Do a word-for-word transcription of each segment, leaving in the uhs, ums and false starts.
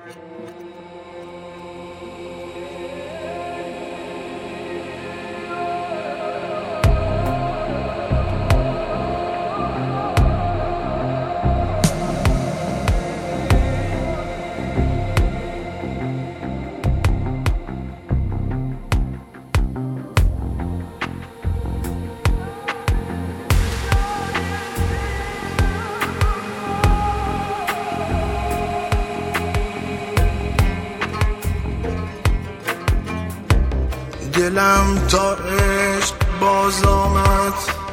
دلم تا عشق باز آمد،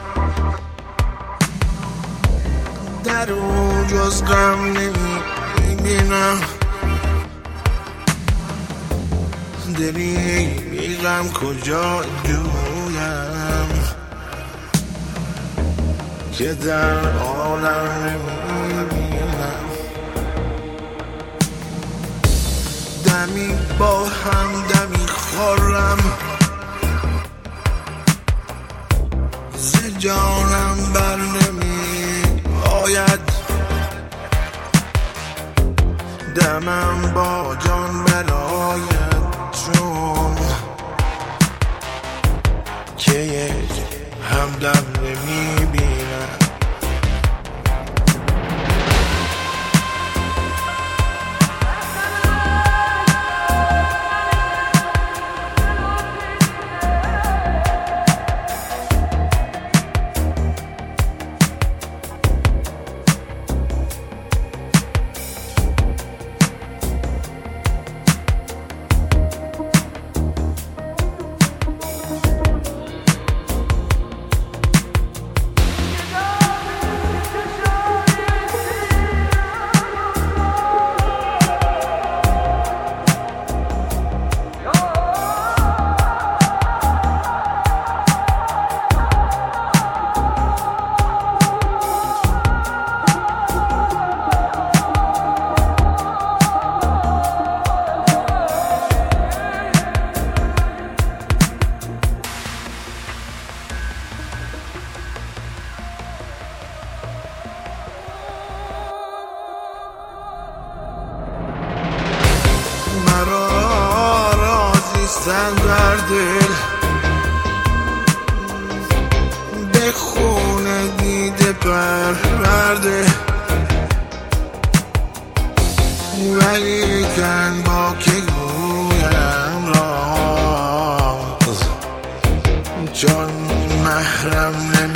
در او جز غم نمیبینم. دلی بی غم کجا جویم که در عالم نمیبینم. دمی با هم دمی خورم، ز جانم بر نمی آید. دمم با جان بلاید، چون که یک همدم نمی بینم. بر دل به خونه دیده پرورده، ولی کن با که گویم راز، چون محرم نمی